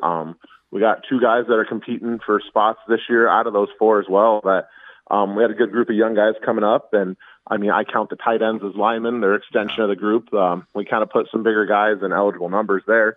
We got 2 guys that are competing for spots this year out of those 4 as well. But we had a good group of young guys coming up, and I mean, I count the tight ends as linemen. They're extension of the group. We kind of put some bigger guys in eligible numbers there.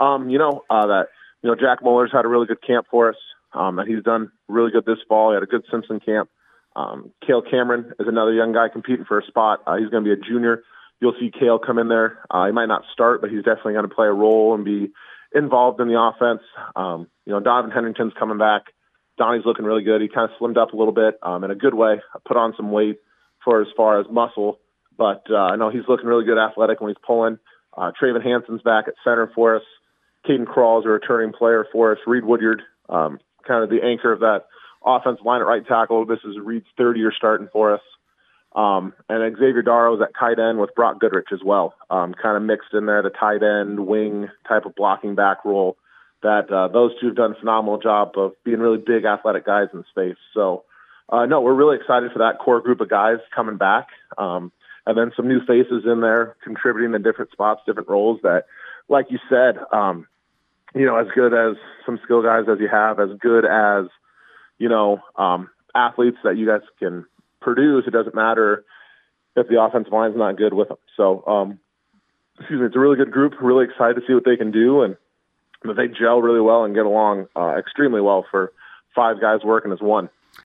Jack Muller's had a really good camp for us, and he's done really good this fall. He had a good Simpson camp. Cale Cameron is another young guy competing for a spot. He's going to be a junior. You'll see Cale come in there. He might not start, but he's definitely going to play a role and be involved in the offense. Donovan Henrington's coming back. Donnie's looking really good. He kind of slimmed up a little bit in a good way, put on some weight for as far as muscle. But I know he's looking really good athletic when he's pulling. Traven Hanson's back at center for us. Caden Krall is a returning player for us. Reed Woodyard, kind of the anchor of that offensive line at right tackle. This is Reed's 3rd year starting for us. And Xavier Darrow is at tight end with Brock Goodrich as well. Kind of mixed in there, the tight end, wing type of blocking back role that those 2 have done a phenomenal job of being really big athletic guys in space. So, we're really excited for that core group of guys coming back. And then some new faces in there contributing in different spots, different roles that, like you said, as good as some skill guys as you have, as good as, athletes that you guys can produce, it doesn't matter if the offensive line's not good with them. So, it's a really good group. Really excited to see what they can do, and that they gel really well and get along extremely well for 5 guys working as one.